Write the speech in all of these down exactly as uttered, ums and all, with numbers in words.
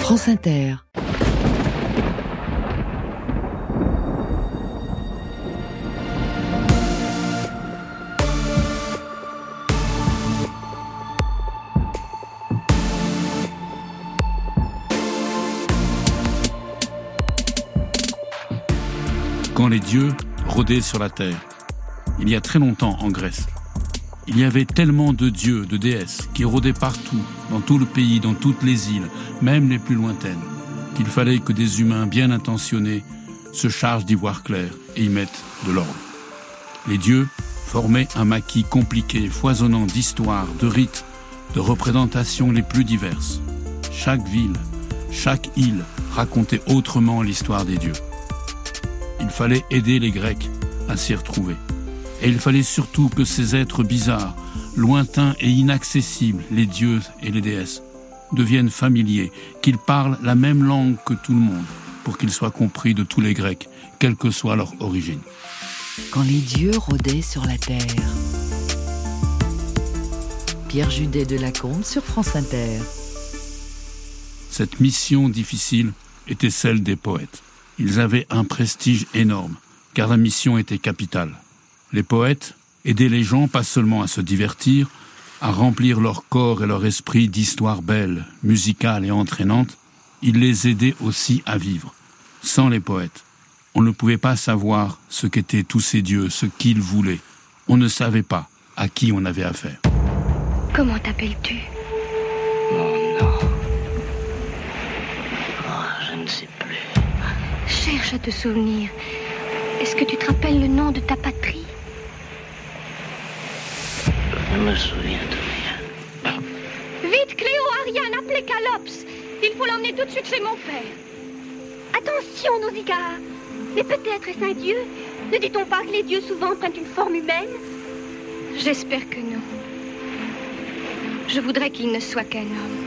France Inter. Quand les dieux rôdaient sur la terre, il y a très longtemps en Grèce, il y avait tellement de dieux, de déesses, qui rôdaient partout, dans tout le pays, dans toutes les îles, même les plus lointaines, qu'il fallait que des humains bien intentionnés se chargent d'y voir clair et y mettent de l'ordre. Les dieux formaient un maquis compliqué, foisonnant d'histoires, de rites, de représentations les plus diverses. Chaque ville, chaque île racontait autrement l'histoire des dieux. Il fallait aider les Grecs à s'y retrouver. Et il fallait surtout que ces êtres bizarres, lointains et inaccessibles, les dieux et les déesses, deviennent familiers, qu'ils parlent la même langue que tout le monde, pour qu'ils soient compris de tous les Grecs, quelle que soit leur origine. Quand les dieux rôdaient sur la terre. Pierre Judet de Lacombe sur France Inter. Cette mission difficile était celle des poètes. Ils avaient un prestige énorme, car la mission était capitale. Les poètes aidaient les gens pas seulement à se divertir, à remplir leur corps et leur esprit d'histoires belles, musicales et entraînantes, ils les aidaient aussi à vivre. Sans les poètes, on ne pouvait pas savoir ce qu'étaient tous ces dieux, ce qu'ils voulaient. On ne savait pas à qui on avait affaire. Comment t'appelles-tu ? Oh non. Oh, je ne sais plus. Cherche à te souvenir. Est-ce que tu te rappelles le nom de ta patrie ? Je me souviens de rien. Vite, Cléo, Ariane, appelez Calops. Il faut l'emmener tout de suite chez mon père. Attention, Nausicaa. Mais peut-être est-ce un dieu ? Ne dit-on pas que les dieux souvent prennent une forme humaine ? J'espère que non. Je voudrais qu'il ne soit qu'un homme.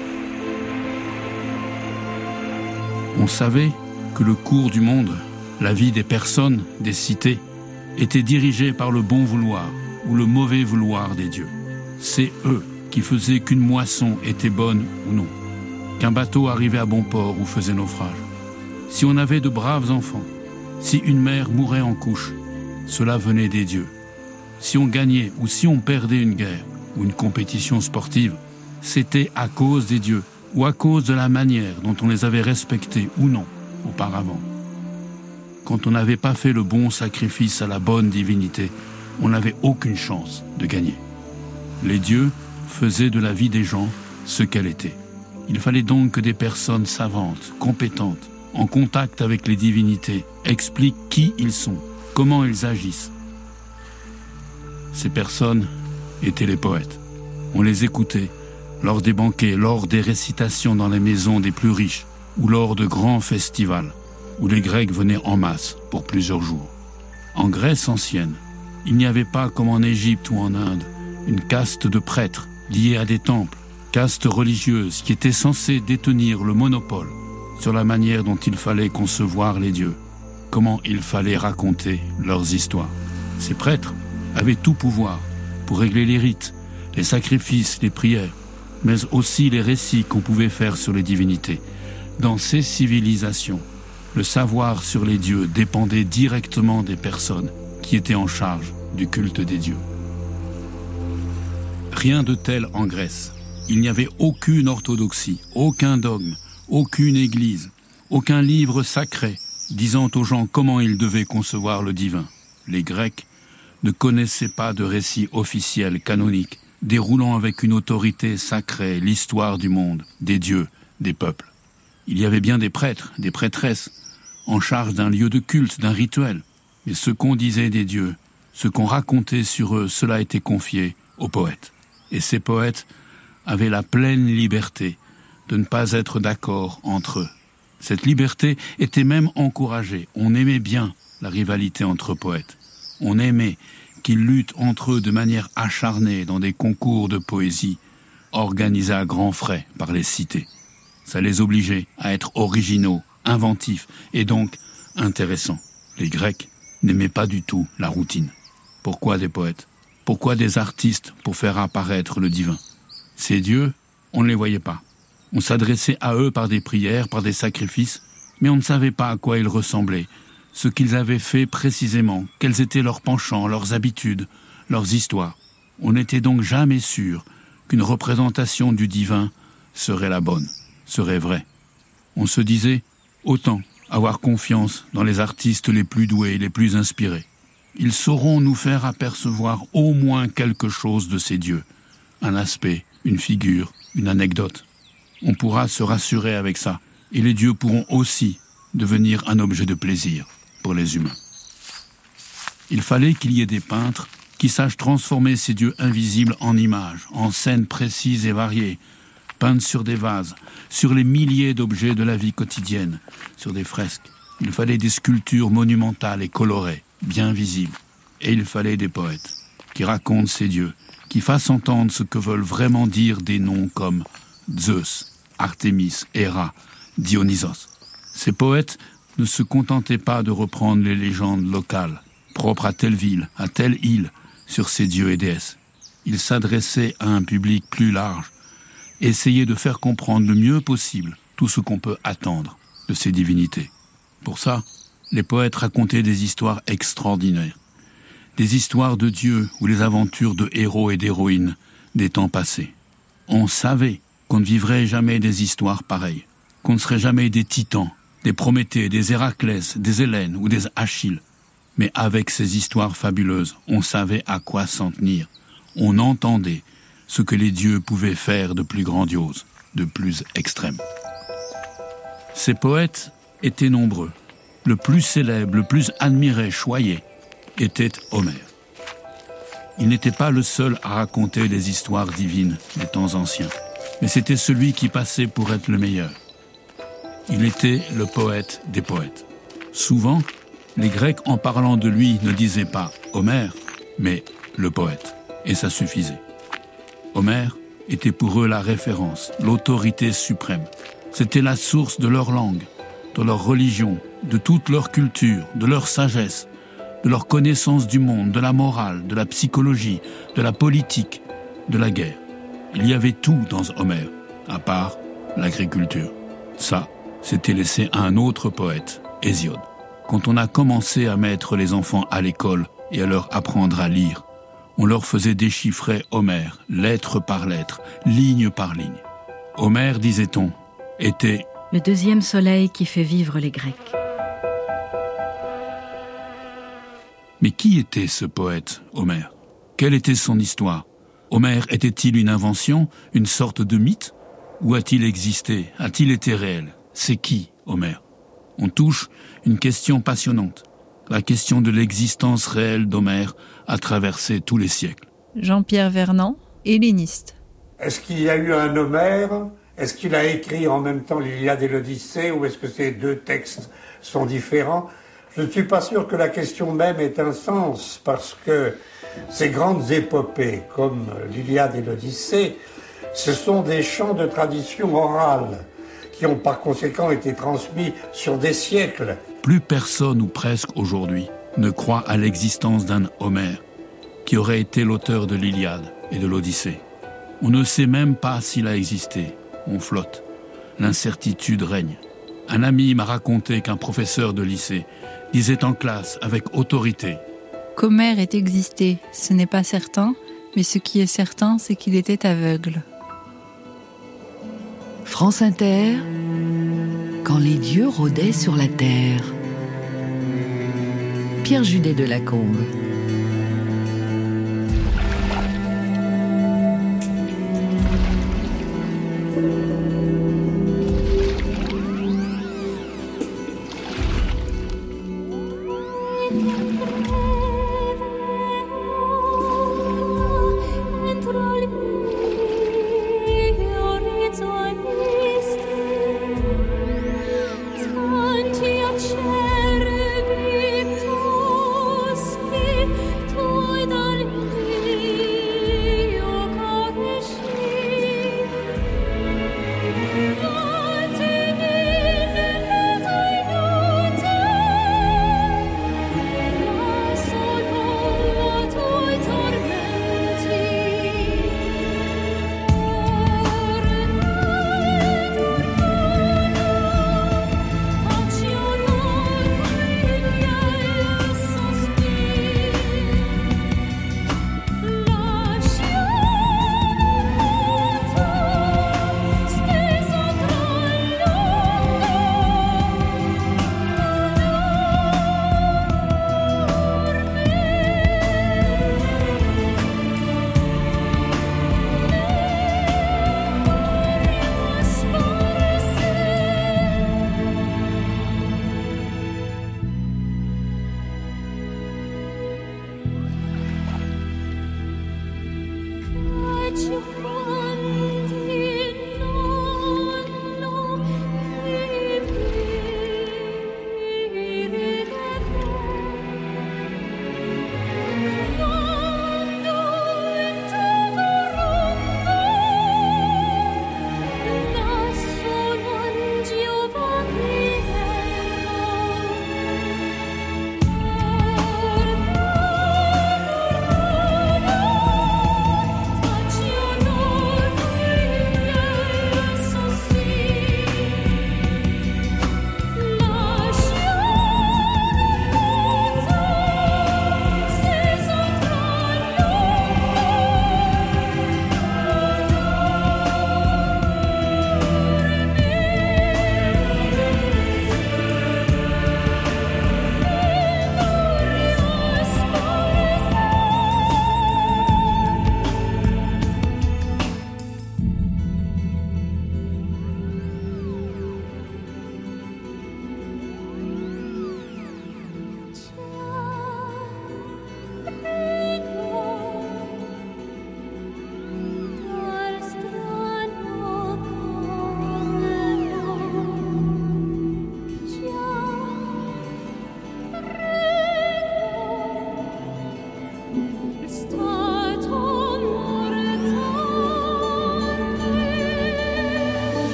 On savait que le cours du monde, la vie des personnes, des cités, était dirigée par le bon vouloir ou le mauvais vouloir des dieux. C'est eux qui faisaient qu'une moisson était bonne ou non, qu'un bateau arrivait à bon port ou faisait naufrage. Si on avait de braves enfants, si une mère mourait en couche, cela venait des dieux. Si on gagnait ou si on perdait une guerre ou une compétition sportive, c'était à cause des dieux ou à cause de la manière dont on les avait respectés ou non auparavant. Quand on n'avait pas fait le bon sacrifice à la bonne divinité, on n'avait aucune chance de gagner. Les dieux faisaient de la vie des gens ce qu'elle était. Il fallait donc que des personnes savantes, compétentes, en contact avec les divinités, expliquent qui ils sont, comment ils agissent. Ces personnes étaient les poètes. On les écoutait lors des banquets, lors des récitations dans les maisons des plus riches, ou lors de grands festivals, où les Grecs venaient en masse pour plusieurs jours. En Grèce ancienne, il n'y avait pas comme en Égypte ou en Inde, une caste de prêtres liés à des temples, caste religieuse qui était censée détenir le monopole sur la manière dont il fallait concevoir les dieux, comment il fallait raconter leurs histoires. Ces prêtres avaient tout pouvoir pour régler les rites, les sacrifices, les prières, mais aussi les récits qu'on pouvait faire sur les divinités. Dans ces civilisations, le savoir sur les dieux dépendait directement des personnes qui étaient en charge du culte des dieux. Rien de tel en Grèce. Il n'y avait aucune orthodoxie, aucun dogme, aucune église, aucun livre sacré disant aux gens comment ils devaient concevoir le divin. Les Grecs ne connaissaient pas de récit officiel canonique déroulant avec une autorité sacrée l'histoire du monde, des dieux, des peuples. Il y avait bien des prêtres, des prêtresses, en charge d'un lieu de culte, d'un rituel. Mais ce qu'on disait des dieux, ce qu'on racontait sur eux, cela était confié aux poètes. Et ces poètes avaient la pleine liberté de ne pas être d'accord entre eux. Cette liberté était même encouragée. On aimait bien la rivalité entre poètes. On aimait qu'ils luttent entre eux de manière acharnée dans des concours de poésie organisés à grands frais par les cités. Ça les obligeait à être originaux, inventifs et donc intéressants. Les Grecs n'aimaient pas du tout la routine. Pourquoi des poètes ? Pourquoi des artistes pour faire apparaître le divin ? Ces dieux, on ne les voyait pas. On s'adressait à eux par des prières, par des sacrifices, mais on ne savait pas à quoi ils ressemblaient, ce qu'ils avaient fait précisément, quels étaient leurs penchants, leurs habitudes, leurs histoires. On n'était donc jamais sûr qu'une représentation du divin serait la bonne, serait vraie. On se disait, autant avoir confiance dans les artistes les plus doués, les plus inspirés. Ils sauront nous faire apercevoir au moins quelque chose de ces dieux, un aspect, une figure, une anecdote. On pourra se rassurer avec ça, et les dieux pourront aussi devenir un objet de plaisir pour les humains. Il fallait qu'il y ait des peintres qui sachent transformer ces dieux invisibles en images, en scènes précises et variées, peintes sur des vases, sur les milliers d'objets de la vie quotidienne, sur des fresques. Il fallait des sculptures monumentales et colorées, bien visibles. Et il fallait des poètes qui racontent ces dieux, qui fassent entendre ce que veulent vraiment dire des noms comme Zeus, Artémis, Héra, Dionysos. Ces poètes ne se contentaient pas de reprendre les légendes locales, propres à telle ville, à telle île, sur ces dieux et déesses. Ils s'adressaient à un public plus large, essayaient de faire comprendre le mieux possible tout ce qu'on peut attendre de ces divinités. Pour ça, les poètes racontaient des histoires extraordinaires, des histoires de dieux ou les aventures de héros et d'héroïnes des temps passés. On savait qu'on ne vivrait jamais des histoires pareilles, qu'on ne serait jamais des titans, des Prométhée, des Héraclès, des Hélènes ou des Achilles. Mais avec ces histoires fabuleuses, on savait à quoi s'en tenir. On entendait ce que les dieux pouvaient faire de plus grandiose, de plus extrême. Ces poètes étaient nombreux. Le plus célèbre, le plus admiré, choyé, était Homère. Il n'était pas le seul à raconter des histoires divines des temps anciens, mais c'était celui qui passait pour être le meilleur. Il était le poète des poètes. Souvent, les Grecs, en parlant de lui, ne disaient pas Homère, mais le poète, et ça suffisait. Homère était pour eux la référence, l'autorité suprême. C'était la source de leur langue, de leur religion, de toute leur culture, de leur sagesse, de leur connaissance du monde, de la morale, de la psychologie, de la politique, de la guerre. Il y avait tout dans Homère, à part l'agriculture. Ça, c'était laissé à un autre poète, Hésiode. Quand on a commencé à mettre les enfants à l'école et à leur apprendre à lire, on leur faisait déchiffrer Homère, lettre par lettre, ligne par ligne. Homère, disait-on, était le deuxième soleil qui fait vivre les Grecs. Mais qui était ce poète, Homère ? Quelle était son histoire ? Homère était-il une invention, une sorte de mythe ? Ou a-t-il existé ? A-t-il été réel ? C'est qui, Homère ? On touche une question passionnante. La question de l'existence réelle d'Homère a traversé tous les siècles. Jean-Pierre Vernant, helléniste. Est-ce qu'il y a eu un Homère ? Est-ce qu'il a écrit en même temps l'Iliade et l'Odyssée, ou est-ce que ces deux textes sont différents ? Je ne suis pas sûr que la question même ait un sens, parce que ces grandes épopées, comme l'Iliade et l'Odyssée, ce sont des chants de tradition orale, qui ont par conséquent été transmis sur des siècles. Plus personne, ou presque aujourd'hui, ne croit à l'existence d'un Homère, qui aurait été l'auteur de l'Iliade et de l'Odyssée. On ne sait même pas s'il a existé. On flotte. L'incertitude règne. Un ami m'a raconté qu'un professeur de lycée disait en classe avec autorité qu'Homère ait existé, ce n'est pas certain, mais ce qui est certain, c'est qu'il était aveugle. France Inter, quand les dieux rôdaient sur la terre. Pierre Judet de Lacombe.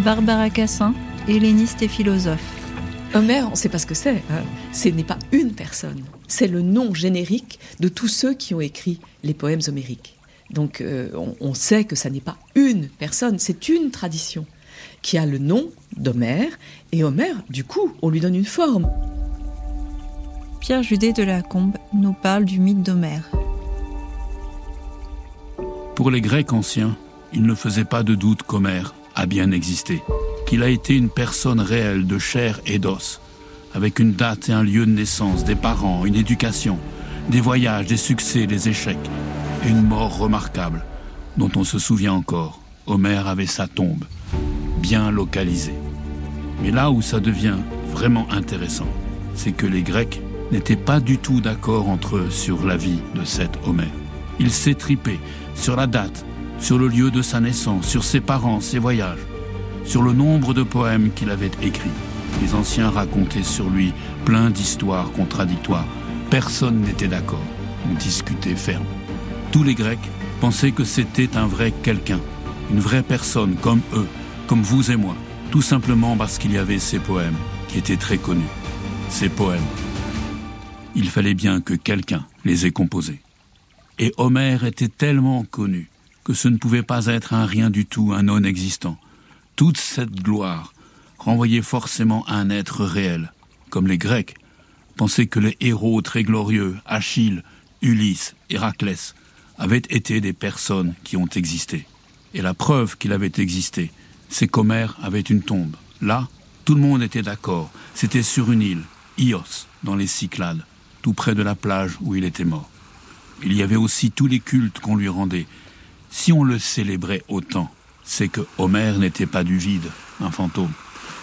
Barbara Cassin, helléniste et philosophe. Homère, on ne sait pas ce que c'est. Hein. Ce n'est pas une personne. C'est le nom générique de tous ceux qui ont écrit les poèmes homériques. Donc euh, on, on sait que ça n'est pas une personne, c'est une tradition qui a le nom d'Homère. Et Homère, du coup, on lui donne une forme. Pierre Judet de Lacombe nous parle du mythe d'Homère. Pour les Grecs anciens, il ne faisait pas de doute qu'Homère a bien existé, qu'il a été une personne réelle de chair et d'os, avec une date et un lieu de naissance, des parents, une éducation, des voyages, des succès, des échecs, et une mort remarquable, dont on se souvient encore. Homère avait sa tombe, bien localisée. Mais là où ça devient vraiment intéressant, c'est que les Grecs n'étaient pas du tout d'accord entre eux sur la vie de cet Homère. Ils s'étripaient sur la date, sur le lieu de sa naissance, sur ses parents, ses voyages, sur le nombre de poèmes qu'il avait écrits. Les anciens racontaient sur lui plein d'histoires contradictoires. Personne n'était d'accord. On discutait ferme. Tous les Grecs pensaient que c'était un vrai quelqu'un, une vraie personne comme eux, comme vous et moi, tout simplement parce qu'il y avait ces poèmes qui étaient très connus. Ces poèmes. Il fallait bien que quelqu'un les ait composés. Et Homère était tellement connu que ce ne pouvait pas être un rien du tout, un non-existant. Toute cette gloire renvoyait forcément à un être réel, comme les Grecs pensaient que les héros très glorieux, Achille, Ulysse, Héraclès, avaient été des personnes qui ont existé. Et la preuve qu'il avait existé, c'est qu'Homère avait une tombe. Là, tout le monde était d'accord. C'était sur une île, Ios, dans les Cyclades, tout près de la plage où il était mort. Il y avait aussi tous les cultes qu'on lui rendait. Si on le célébrait autant, c'est que Homère n'était pas du vide, un fantôme.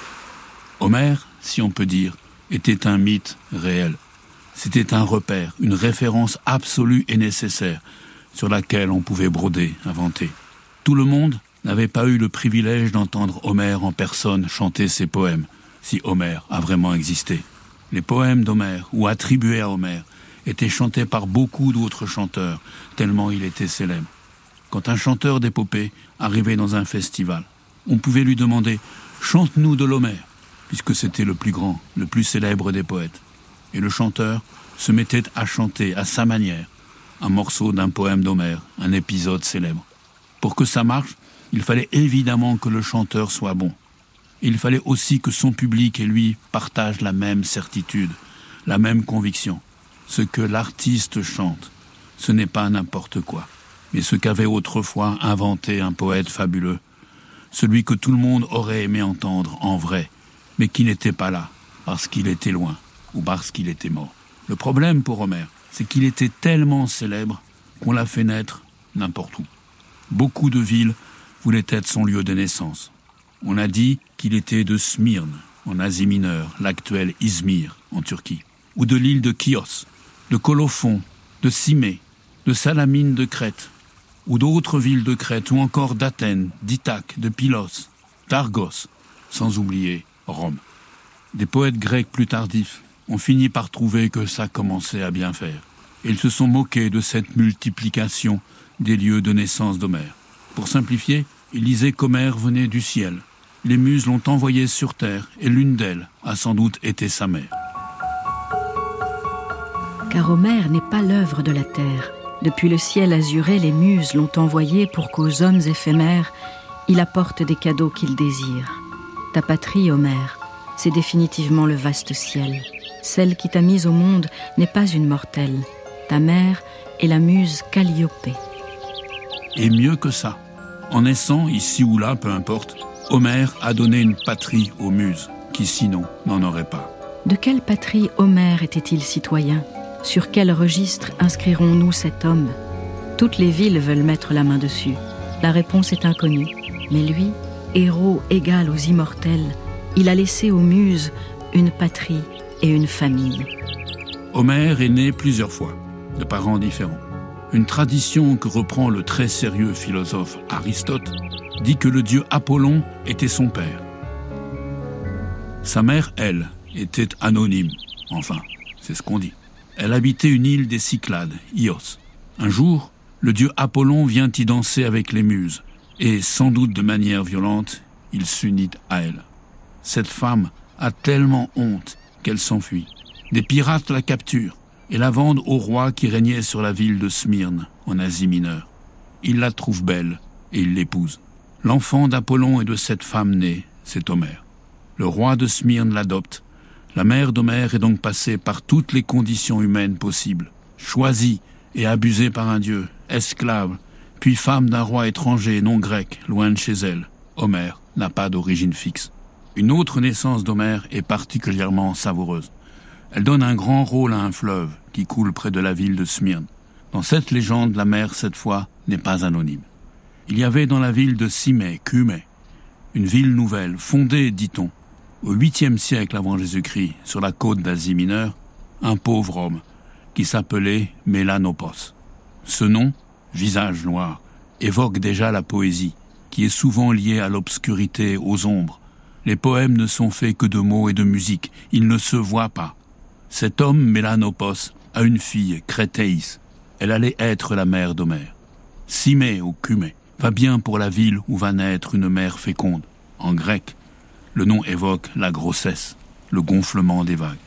Homère, si on peut dire, était un mythe réel. C'était un repère, une référence absolue et nécessaire sur laquelle on pouvait broder, inventer. Tout le monde n'avait pas eu le privilège d'entendre Homère en personne chanter ses poèmes, si Homère a vraiment existé. Les poèmes d'Homère, ou attribués à Homère, étaient chantés par beaucoup d'autres chanteurs, tellement il était célèbre. Quand un chanteur d'épopée arrivait dans un festival, on pouvait lui demander « Chante-nous de l'Homère », puisque c'était le plus grand, le plus célèbre des poètes. Et le chanteur se mettait à chanter à sa manière un morceau d'un poème d'Homère, un épisode célèbre. Pour que ça marche, il fallait évidemment que le chanteur soit bon. Et il fallait aussi que son public et lui partagent la même certitude, la même conviction. Ce que l'artiste chante, ce n'est pas n'importe quoi, mais ce qu'avait autrefois inventé un poète fabuleux, celui que tout le monde aurait aimé entendre en vrai, mais qui n'était pas là, parce qu'il était loin, ou parce qu'il était mort. Le problème pour Homère, c'est qu'il était tellement célèbre qu'on l'a fait naître n'importe où. Beaucoup de villes voulaient être son lieu de naissance. On a dit qu'il était de Smyrne, en Asie mineure, l'actuel Izmir, en Turquie, ou de l'île de Chios, de Colophon, de Cimée, de Salamine de Crète, ou d'autres villes de Crète, ou encore d'Athènes, d'Ithaque, de Pylos, d'Argos, sans oublier Rome. Des poètes grecs plus tardifs ont fini par trouver que ça commençait à bien faire. Et ils se sont moqués de cette multiplication des lieux de naissance d'Homère. Pour simplifier, ils disaient qu'Homère venait du ciel. Les muses l'ont envoyé sur terre, et l'une d'elles a sans doute été sa mère. Car Homère n'est pas l'œuvre de la terre. Depuis le ciel azuré, les muses l'ont envoyé pour qu'aux hommes éphémères, il apporte des cadeaux qu'il désire. Ta patrie, Homère, c'est définitivement le vaste ciel. Celle qui t'a mise au monde n'est pas une mortelle. Ta mère est la muse Calliope. Et mieux que ça, en naissant ici ou là, peu importe, Homère a donné une patrie aux muses, qui sinon n'en auraient pas. De quelle patrie Homère était-il citoyen ? Sur quel registre inscrirons-nous cet homme ? Toutes les villes veulent mettre la main dessus. La réponse est inconnue. Mais lui, héros égal aux immortels, il a laissé aux muses une patrie et une famille. Homère est né plusieurs fois, de parents différents. Une tradition que reprend le très sérieux philosophe Aristote dit que le dieu Apollon était son père. Sa mère, elle, était anonyme. Enfin, c'est ce qu'on dit. Elle habitait une île des Cyclades, Ios. Un jour, le dieu Apollon vient y danser avec les muses. Et, sans doute de manière violente, il s'unit à elle. Cette femme a tellement honte qu'elle s'enfuit. Des pirates la capturent et la vendent au roi qui régnait sur la ville de Smyrne, en Asie mineure. Il la trouve belle et il l'épouse. L'enfant d'Apollon et de cette femme née, c'est Homère. Le roi de Smyrne l'adopte. La mère d'Homère est donc passée par toutes les conditions humaines possibles. Choisie et abusée par un dieu, esclave, puis femme d'un roi étranger non grec, loin de chez elle. Homère n'a pas d'origine fixe. Une autre naissance d'Homère est particulièrement savoureuse. Elle donne un grand rôle à un fleuve qui coule près de la ville de Smyrne. Dans cette légende, la mer, cette fois, n'est pas anonyme. Il y avait dans la ville de Cymée, Cumée, une ville nouvelle, fondée, dit-on, au huitième siècle avant Jésus-Christ, sur la côte d'Asie mineure, un pauvre homme qui s'appelait Mélanopos. Ce nom, visage noir, évoque déjà la poésie, qui est souvent liée à l'obscurité, aux ombres. Les poèmes ne sont faits que de mots et de musique, ils ne se voient pas. Cet homme, Mélanopos, a une fille, Crétéis. Elle allait être la mère d'Homère. Cymée ou Cumée va bien pour la ville où va naître une mère féconde. En grec, le nom évoque la grossesse, le gonflement des vagues.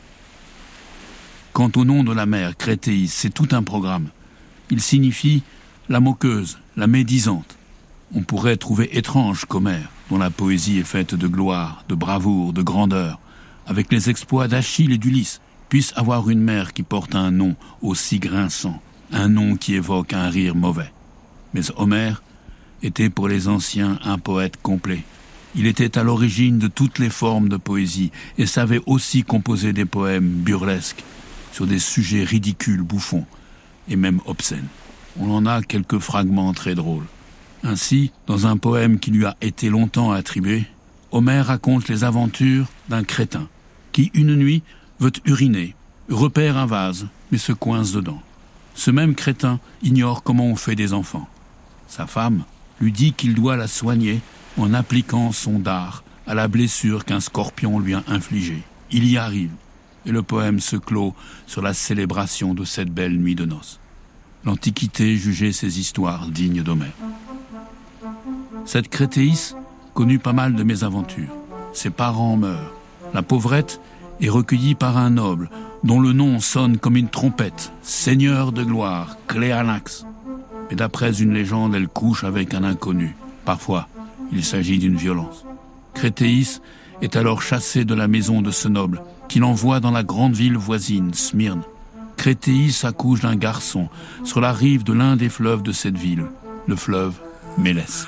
Quant au nom de la mère, Crétéis, c'est tout un programme. Il signifie la moqueuse, la médisante. On pourrait trouver étrange qu'Homère, dont la poésie est faite de gloire, de bravoure, de grandeur, avec les exploits d'Achille et d'Ulysse, puisse avoir une mère qui porte un nom aussi grinçant, un nom qui évoque un rire mauvais. Mais Homère était pour les anciens un poète complet. Il était à l'origine de toutes les formes de poésie et savait aussi composer des poèmes burlesques sur des sujets ridicules, bouffons et même obscènes. On en a quelques fragments très drôles. Ainsi, dans un poème qui lui a été longtemps attribué, Homère raconte les aventures d'un crétin qui, une nuit, veut uriner, repère un vase, mais se coince dedans. Ce même crétin ignore comment on fait des enfants. Sa femme lui dit qu'il doit la soigner en appliquant son dard à la blessure qu'un scorpion lui a infligée. Il y arrive, et le poème se clôt sur la célébration de cette belle nuit de noces. L'Antiquité jugeait ces histoires dignes d'Homère. Cette Crétéis connut pas mal de mésaventures. Ses parents meurent. La pauvrette est recueillie par un noble dont le nom sonne comme une trompette, seigneur de gloire, Cléanax. Et d'après une légende, elle couche avec un inconnu. Parfois, il s'agit d'une violence. Crétéis est alors chassée de la maison de ce noble, qui l'envoie dans la grande ville voisine, Smyrne. Crétéis accouche d'un garçon sur la rive de l'un des fleuves de cette ville, le fleuve Mélès.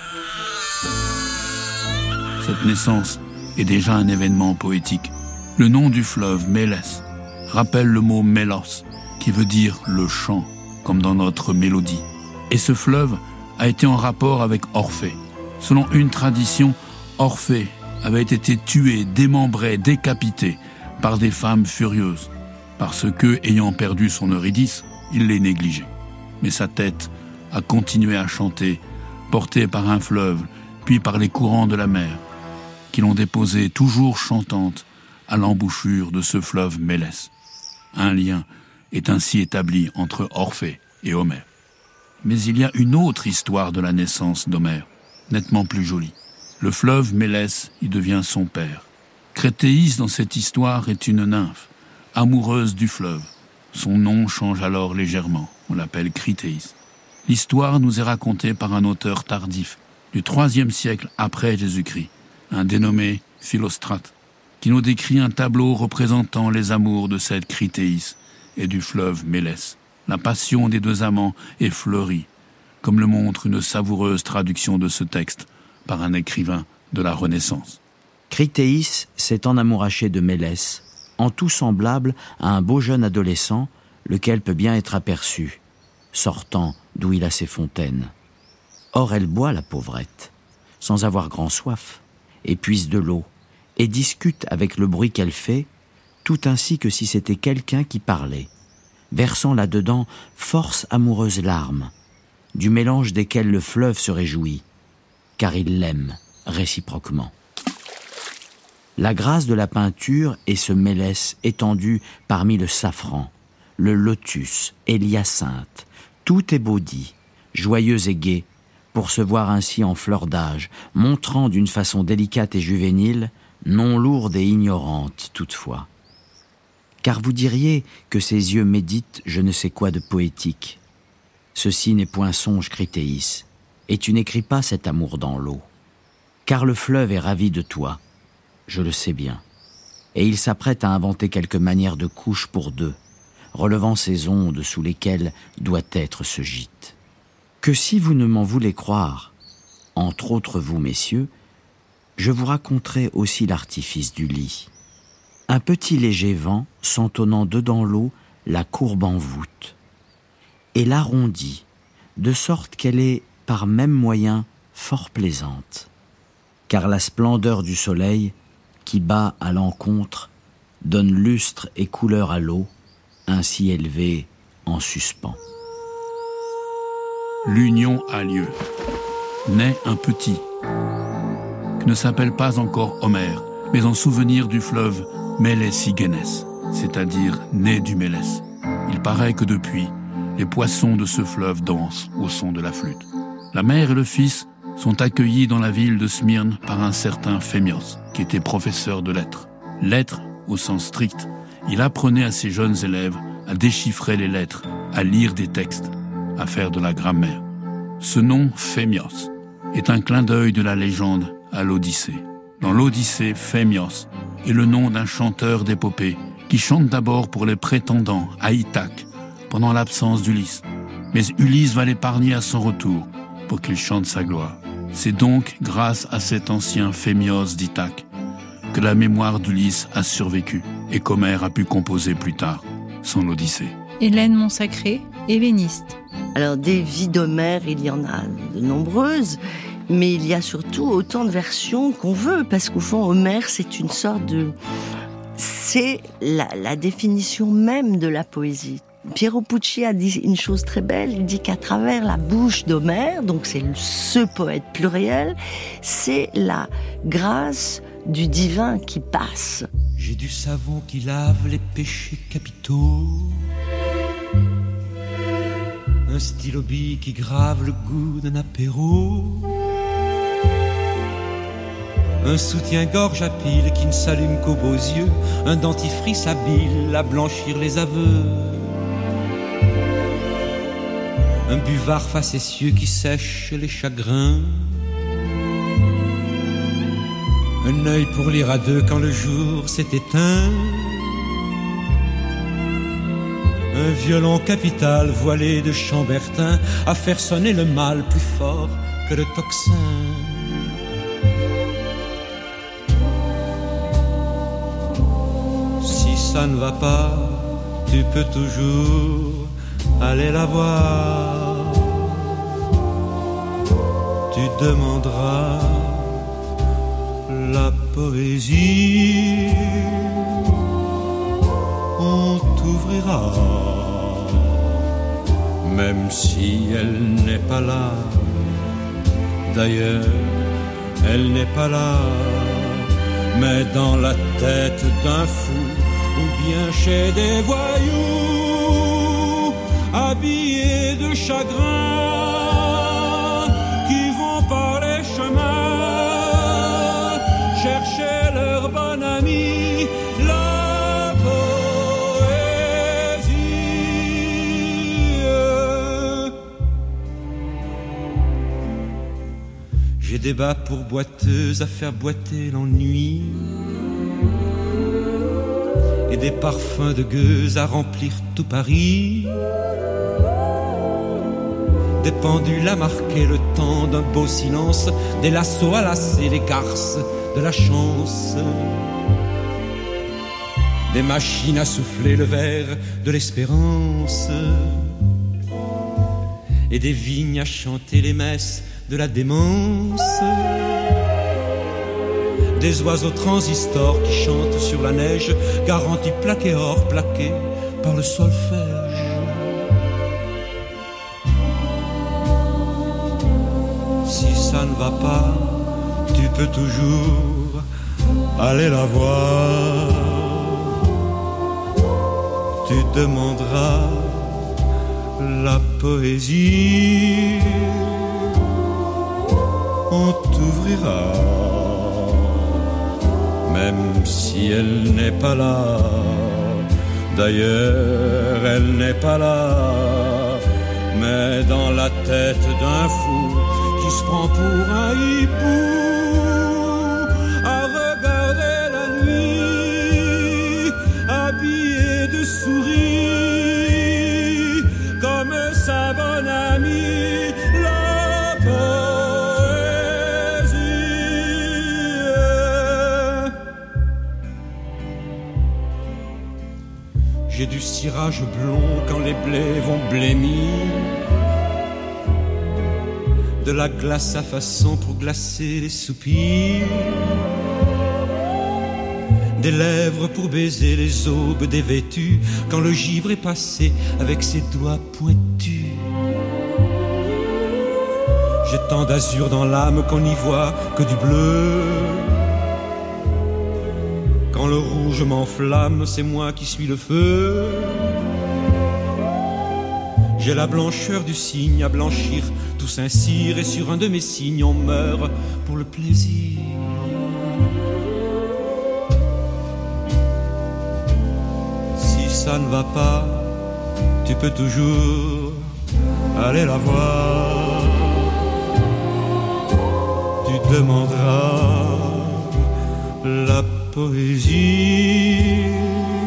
Cette naissance est déjà un événement poétique. Le nom du fleuve, Mélès, rappelle le mot mélos, qui veut dire le chant, comme dans notre mélodie. Et ce fleuve a été en rapport avec Orphée. Selon une tradition, Orphée avait été tué, démembré, décapité par des femmes furieuses, parce que, ayant perdu son Eurydice, il les négligeait. Mais sa tête a continué à chanter, portée par un fleuve, puis par les courants de la mer, qui l'ont déposée toujours chantante à l'embouchure de ce fleuve Mélès. Un lien est ainsi établi entre Orphée et Homère. Mais il y a une autre histoire de la naissance d'Homère, nettement plus jolie. Le fleuve Mélès y devient son père. Crétéis, dans cette histoire, est une nymphe, amoureuse du fleuve. Son nom change alors légèrement, on l'appelle Critéis. L'histoire nous est racontée par un auteur tardif, du troisième siècle après Jésus-Christ, un dénommé Philostrate, qui nous décrit un tableau représentant les amours de cette Critéis et du fleuve Mélès. La passion des deux amants est fleurie, comme le montre une savoureuse traduction de ce texte par un écrivain de la Renaissance. Critéis s'est enamouraché de Mélès, en tout semblable à un beau jeune adolescent, lequel peut bien être aperçu, sortant d'où il a ses fontaines. Or elle boit, la pauvrette, sans avoir grand soif, et puise de l'eau, et discute avec le bruit qu'elle fait, tout ainsi que si c'était quelqu'un qui parlait, versant là-dedans force amoureuses larmes, du mélange desquelles le fleuve se réjouit, car il l'aime réciproquement. La grâce de la peinture est ce Mélès étendu parmi le safran, le lotus et l'hyacinthe. Tout est beau dit, joyeux et gai, pour se voir ainsi en fleur d'âge, montrant d'une façon délicate et juvénile, non lourde et ignorante toutefois. Car vous diriez que ses yeux méditent je ne sais quoi de poétique. Ceci n'est point songe, Critéis, et tu n'écris pas cet amour dans l'eau. Car le fleuve est ravi de toi, je le sais bien, et il s'apprête à inventer quelque manière de couche pour deux, relevant ces ondes sous lesquelles doit être ce gîte. Que si vous ne m'en voulez croire, entre autres vous, messieurs, je vous raconterai aussi l'artifice du lit. Un petit léger vent, s'entonnant dedans l'eau, la courbe en voûte, et l'arrondit, de sorte qu'elle est, par même moyen, fort plaisante. Car la splendeur du soleil, qui bat à l'encontre, donne lustre et couleur à l'eau, ainsi élevée en suspens. L'union a lieu. Naît un petit, qui ne s'appelle pas encore Homère, mais en souvenir du fleuve Mélès-Igénès, c'est-à-dire né du Mélès. Il paraît que depuis, les poissons de ce fleuve dansent au son de la flûte. La mère et le fils sont accueillis dans la ville de Smyrne par un certain Phémios, qui était professeur de lettres. Lettres, au sens strict, il apprenait à ses jeunes élèves à déchiffrer les lettres, à lire des textes, à faire de la grammaire. Ce nom, Phémios, est un clin d'œil de la légende à l'Odyssée. Dans l'Odyssée, Phémios est le nom d'un chanteur d'épopée qui chante d'abord pour les prétendants à Ithaque pendant l'absence d'Ulysse. Mais Ulysse va l'épargner à son retour pour qu'il chante sa gloire. C'est donc grâce à cet ancien Phémios d'Ithaque que la mémoire d'Ulysse a survécu et qu'Homère a pu composer plus tard son Odyssée. Hélène Montsacré, helléniste. Alors des vies d'Homère, il y en a de nombreuses, mais il y a surtout autant de versions qu'on veut, parce qu'au fond, Homère, c'est une sorte de... C'est la, la définition même de la poésie. Piero Pucci a dit une chose très belle, il dit qu'à travers la bouche d'Homère, donc c'est ce poète pluriel, c'est la grâce du divin qui passe. J'ai du savon qui lave les péchés capitaux, un stylo bille qui grave le goût d'un apéro, un soutien-gorge à pile qui ne s'allume qu'aux beaux yeux, un dentifrice habile à blanchir les aveux, un buvard facétieux qui sèche les chagrins, un œil pour lire à deux quand le jour s'est éteint, un violon capital voilé de chambertin à faire sonner le mal plus fort que le tocsin. Si ça ne va pas, tu peux toujours aller la voir. Tu demanderas la poésie, on t'ouvrira, même si elle n'est pas là. D'ailleurs, elle n'est pas là, mais dans la tête d'un fou, ou bien chez des voyous, habillés de chagrin, qui vont par les chemins chercher leur bon ami, la poésie. J'ai des bas pour boiteuses à faire boiter l'ennui, et des parfums de gueuse à remplir tout Paris, des pendules à marquer le temps d'un beau silence, des lassos à lasser les garces de la chance, des machines à souffler le verre de l'espérance, et des vignes à chanter les messes de la démence, des oiseaux transistors qui chantent sur la neige, garantie plaqué or plaqué par le solfège. Si ça ne va pas, tu peux toujours aller la voir. Tu demanderas la poésie, on t'ouvrira. Même si elle n'est pas là, d'ailleurs elle n'est pas là, mais dans la tête d'un fou qui se prend pour un hibou à regarder la nuit, habillé de souris, comme sa bonne amie, la poésie. J'ai du cirage blond quand les blés vont blêmir, de la glace à façon pour glacer les soupirs, des lèvres pour baiser les aubes dévêtues, quand le givre est passé avec ses doigts pointus. J'ai tant d'azur dans l'âme qu'on n'y voit que du bleu. Quand le rouge m'enflamme, c'est moi qui suis le feu. J'ai la blancheur du cygne à blanchir tout Saint-Cyr, et sur un de mes signes on meurt pour le plaisir. Si ça ne va pas, tu peux toujours aller la voir. Tu demanderas la poésie,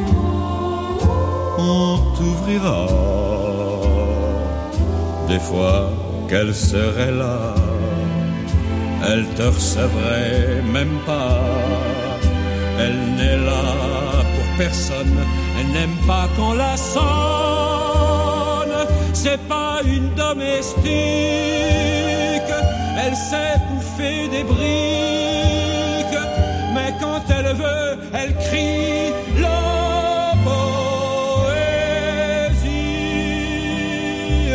on t'ouvrira. Des fois qu'elle serait là, elle te recevrait même pas. Elle n'est là pour personne, elle n'aime pas qu'on la sonne. C'est pas une domestique, elle sait bouffer des briques, mais quand elle veut, elle crie la poésie.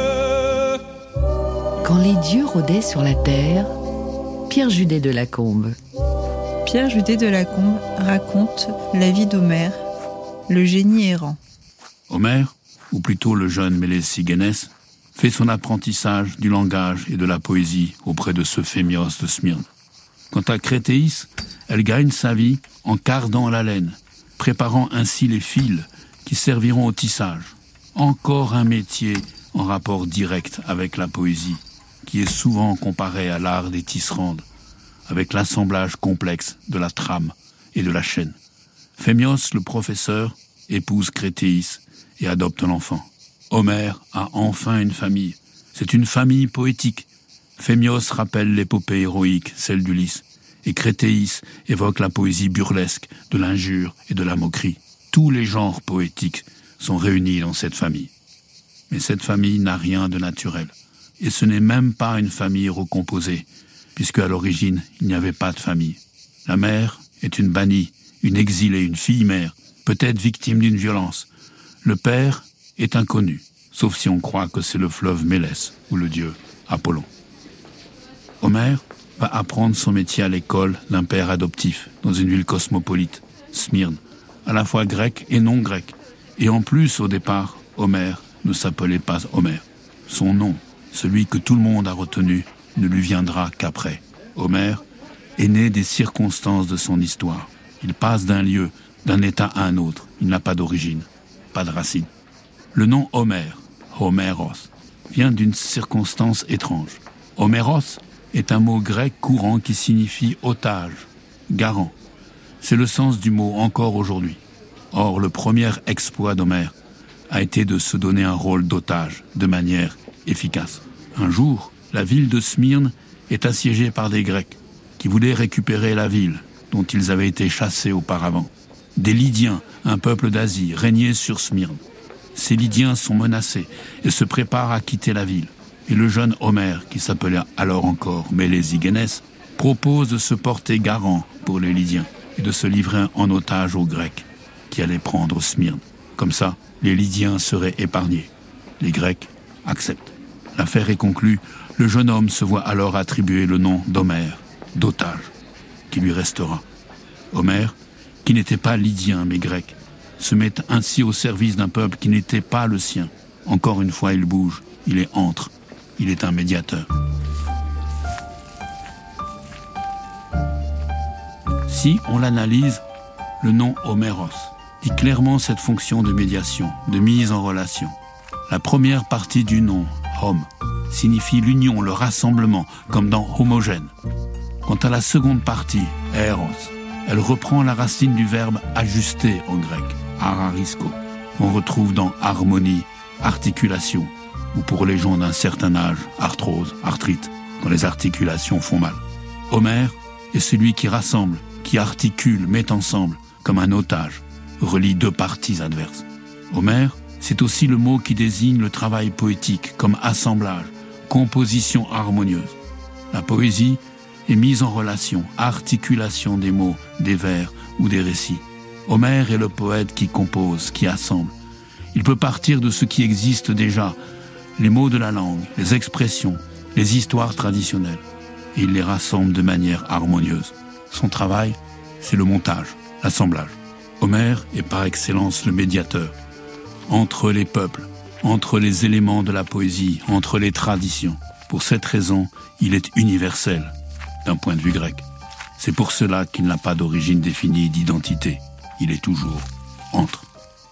Quand les dieux rôdaient sur la terre, Pierre Judet de Lacombe. Pierre Judet de Lacombe raconte la vie d'Homère, le génie errant. Homère, ou plutôt le jeune Mélesigenes, fait son apprentissage du langage et de la poésie auprès de ce Phémios de Smyrne. Quant à Crétéis, elle gagne sa vie en cardant la laine, préparant ainsi les fils qui serviront au tissage. Encore un métier en rapport direct avec la poésie, qui est souvent comparé à l'art des tisserandes, avec l'assemblage complexe de la trame et de la chaîne. Phémios, le professeur, épouse Crétéis et adopte l'enfant. Homère a enfin une famille. C'est une famille poétique. Phémios rappelle l'épopée héroïque, celle d'Ulysse, et Crétéis évoque la poésie burlesque de l'injure et de la moquerie. Tous les genres poétiques sont réunis dans cette famille. Mais cette famille n'a rien de naturel. Et ce n'est même pas une famille recomposée, puisque à l'origine, il n'y avait pas de famille. La mère est une bannie, une exilée, une fille-mère, peut-être victime d'une violence. Le père est inconnu, sauf si on croit que c'est le fleuve Mélès ou le dieu Apollon. Homère va apprendre son métier à l'école d'un père adoptif dans une ville cosmopolite, Smyrne, à la fois grec et non grec. Et en plus, au départ, Homère ne s'appelait pas Homère. Son nom, celui que tout le monde a retenu, ne lui viendra qu'après. Homère est né des circonstances de son histoire. Il passe d'un lieu, d'un état à un autre. Il n'a pas d'origine, pas de racine. Le nom Homère, Homéros, vient d'une circonstance étrange. Homéros est un mot grec courant qui signifie otage, garant. C'est le sens du mot encore aujourd'hui. Or, le premier exploit d'Homère a été de se donner un rôle d'otage de manière efficace. Un jour, la ville de Smyrne est assiégée par des Grecs qui voulaient récupérer la ville dont ils avaient été chassés auparavant. Des Lydiens, un peuple d'Asie, régnaient sur Smyrne. Ces Lydiens sont menacés et se préparent à quitter la ville. Et le jeune Homère, qui s'appelait alors encore Mélesigenes, propose de se porter garant pour les Lydiens et de se livrer en otage aux Grecs qui allaient prendre Smyrne. Comme ça, les Lydiens seraient épargnés. Les Grecs acceptent. L'affaire est conclue. Le jeune homme se voit alors attribuer le nom d'Homère, d'otage, qui lui restera. Homère, qui n'était pas lydien mais grec, se met ainsi au service d'un peuple qui n'était pas le sien. Encore une fois, il bouge, il est entre, il est un médiateur. Si on l'analyse, le nom Homéros dit clairement cette fonction de médiation, de mise en relation. La première partie du nom, Hom, signifie l'union, le rassemblement, comme dans homogène. Quant à la seconde partie, Eros, elle reprend la racine du verbe ajuster en grec, ararisko, qu'on retrouve dans harmonie, articulation, ou pour les gens d'un certain âge, arthrose, arthrite, quand les articulations font mal. Homère est celui qui rassemble, qui articule, met ensemble, comme un otage, relie deux parties adverses. Homère, c'est aussi le mot qui désigne le travail poétique, comme assemblage, composition harmonieuse. La poésie est mise en relation, articulation des mots, des vers ou des récits. Homère est le poète qui compose, qui assemble. Il peut partir de ce qui existe déjà, les mots de la langue, les expressions, les histoires traditionnelles, et il les rassemble de manière harmonieuse. Son travail, c'est le montage, l'assemblage. Homère est par excellence le médiateur entre les peuples, entre les éléments de la poésie, entre les traditions. Pour cette raison, il est universel d'un point de vue grec. C'est pour cela qu'il n'a pas d'origine définie, d'identité. Il est toujours entre.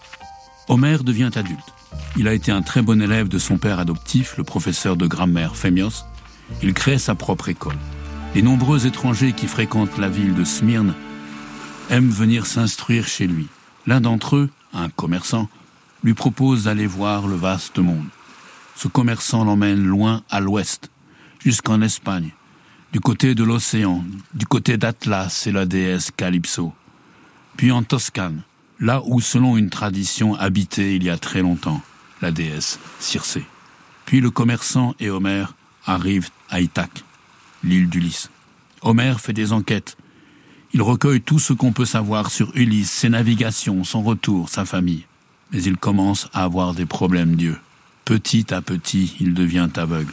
Homère devient adulte. Il a été un très bon élève de son père adoptif, le professeur de grammaire Phémios. Il crée sa propre école. Les nombreux étrangers qui fréquentent la ville de Smyrne aiment venir s'instruire chez lui. L'un d'entre eux, un commerçant, lui propose d'aller voir le vaste monde. Ce commerçant l'emmène loin à l'ouest, jusqu'en Espagne, du côté de l'océan, du côté d'Atlas et la déesse Calypso, puis en Toscane, là où, selon une tradition, habitait il y a très longtemps la déesse Circé. Puis le commerçant et Homère arrivent à Ithaque, l'île d'Ulysse. Homère fait des enquêtes. Il recueille tout ce qu'on peut savoir sur Ulysse, ses navigations, son retour, sa famille. Mais il commence à avoir des problèmes d'yeux. Petit à petit, il devient aveugle.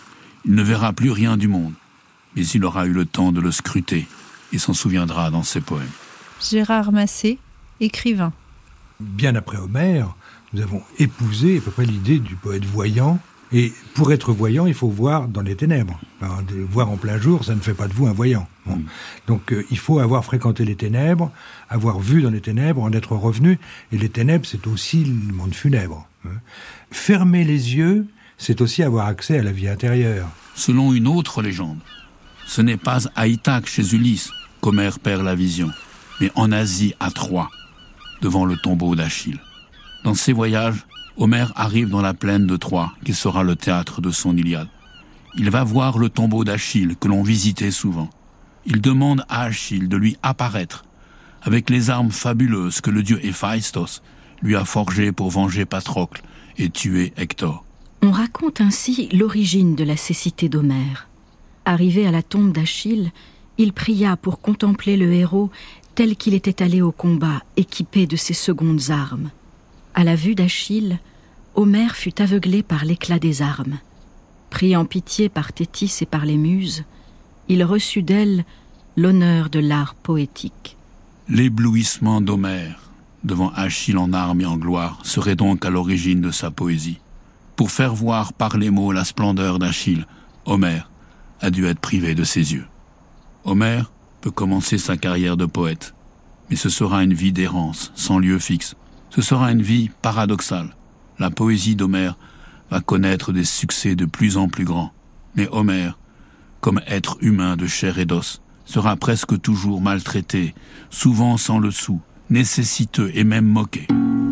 Il ne verra plus rien du monde, mais il aura eu le temps de le scruter et s'en souviendra dans ses poèmes. Gérard Massé, écrivain. Bien après Homère, nous avons épousé à peu près l'idée du poète voyant. Et pour être voyant, il faut voir dans les ténèbres. Alors, de voir en plein jour, ça ne fait pas de vous un voyant. Bon. Mmh. Donc euh, il faut avoir fréquenté les ténèbres, avoir vu dans les ténèbres, en être revenu. Et les ténèbres, c'est aussi le monde funèbre. Hein. Fermer les yeux, c'est aussi avoir accès à la vie intérieure. Selon une autre légende, ce n'est pas à Ithaque, chez Ulysse, qu'Homère perd la vision, mais en Asie, à Troie, devant le tombeau d'Achille. Dans ses voyages, Homère arrive dans la plaine de Troie, qui sera le théâtre de son Iliade. Il va voir le tombeau d'Achille, que l'on visitait souvent. Il demande à Achille de lui apparaître, avec les armes fabuleuses que le dieu Héphaïstos lui a forgées pour venger Patrocle et tuer Hector. On raconte ainsi l'origine de la cécité d'Homère. Arrivé à la tombe d'Achille, il pria pour contempler le héros tel qu'il était allé au combat, équipé de ses secondes armes. À la vue d'Achille, Homère fut aveuglé par l'éclat des armes. Pris en pitié par Thétis et par les muses, il reçut d'elles l'honneur de l'art poétique. L'éblouissement d'Homère devant Achille en armes et en gloire serait donc à l'origine de sa poésie. Pour faire voir par les mots la splendeur d'Achille, Homère a dû être privé de ses yeux. Homère peut commencer sa carrière de poète, mais ce sera une vie d'errance, sans lieu fixe. Ce sera une vie paradoxale. La poésie d'Homère va connaître des succès de plus en plus grands. Mais Homère, comme être humain de chair et d'os, sera presque toujours maltraité, souvent sans le sou, nécessiteux et même moqué.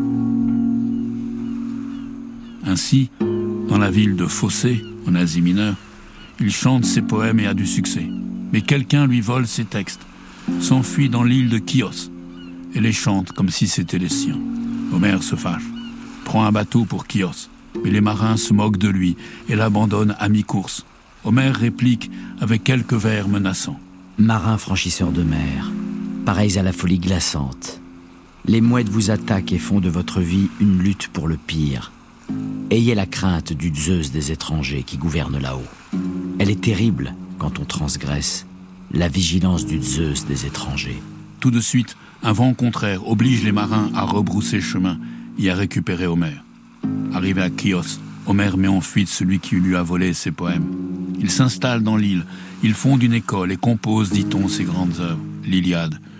Ainsi, dans la ville de Phocée, en Asie mineure, il chante ses poèmes et a du succès. Mais quelqu'un lui vole ses textes, s'enfuit dans l'île de Chios et les chante comme si c'était les siens. Homère se fâche, prend un bateau pour Chios, mais les marins se moquent de lui et l'abandonnent à mi-course. Homère réplique avec quelques vers menaçants. Marins franchisseurs de mer, pareils à la folie glaçante, les mouettes vous attaquent et font de votre vie une lutte pour le pire. Ayez la crainte du Zeus des étrangers qui gouverne là-haut. Elle est terrible quand on transgresse la vigilance du Zeus des étrangers. Tout de suite, un vent contraire oblige les marins à rebrousser chemin et à récupérer Homère. Arrivé à Chios, Homère met en fuite celui qui lui a volé ses poèmes. Il s'installe dans l'île, il fonde une école et compose, dit-on, ses grandes œuvres, l'Iliade,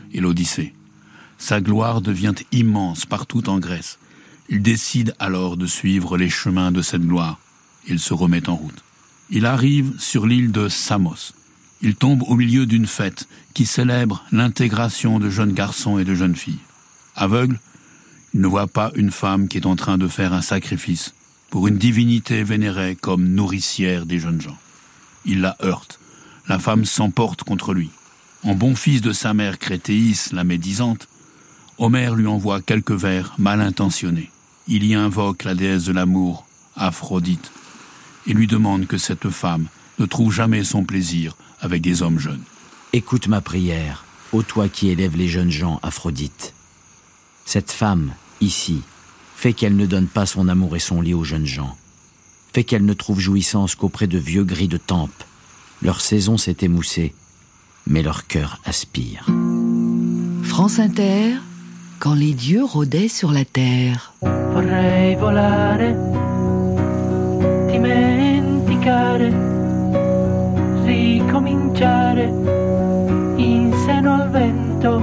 et l'Odyssée. Sa gloire devient immense partout en Grèce. Il décide alors de suivre les chemins de cette gloire. Il se remet en route. Il arrive sur l'île de Samos. Il tombe au milieu d'une fête qui célèbre l'intégration de jeunes garçons et de jeunes filles. Aveugle, il ne voit pas une femme qui est en train de faire un sacrifice pour une divinité vénérée comme nourricière des jeunes gens. Il la heurte. La femme s'emporte contre lui. En bon fils de sa mère Crétéis, la médisante, Homère lui envoie quelques vers mal intentionnés. Il y invoque la déesse de l'amour, Aphrodite, et lui demande que cette femme ne trouve jamais son plaisir avec des hommes jeunes. Écoute ma prière, ô toi qui élèves les jeunes gens, Aphrodite. Cette femme, ici, fait qu'elle ne donne pas son amour et son lit aux jeunes gens. Fait qu'elle ne trouve jouissance qu'auprès de vieux gris de tempe. Leur saison s'est émoussée, mais leur cœur aspire. France Inter, quand les dieux rôdaient sur la terre. Vorrei volare, dimenticare, ricominciare in seno al vento.